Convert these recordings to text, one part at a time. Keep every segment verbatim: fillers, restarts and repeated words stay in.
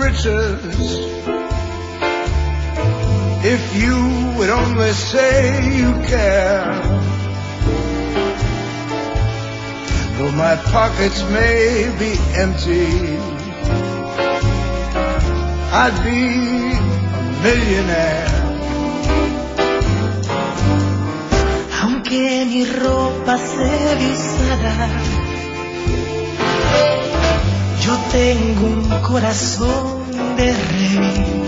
riches. If you would only say you care. Though my pockets may be empty, I'd be a millionaire. Aunque mi ropa se ve usada, yo tengo un corazón de rey.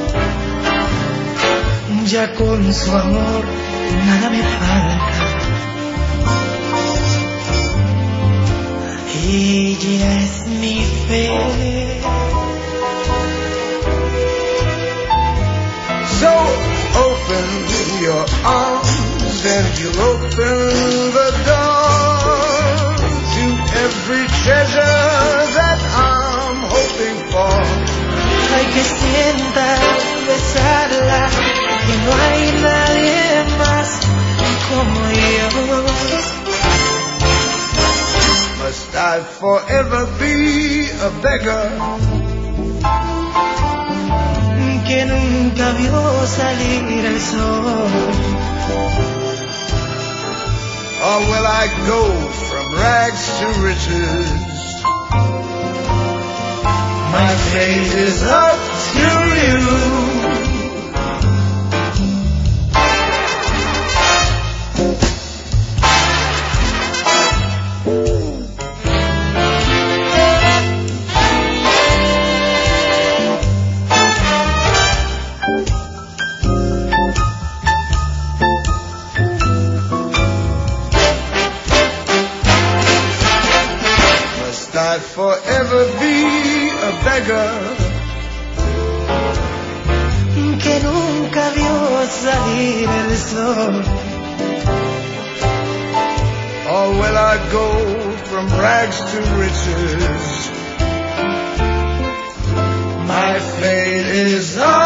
Ya con su amor nada me falta. Ella es mi fe. So open your arms and you'll open the door to every treasure that I'm hoping for. Hay que sientar, besarla, que no hay nadie más como yo. Must I forever be a beggar? Que nunca vio salir el sol. Or will I go from rags to riches? My fate is up to you. Forever be a beggar que nunca vio salir el sol. Or will I go from rags to riches? My fate is up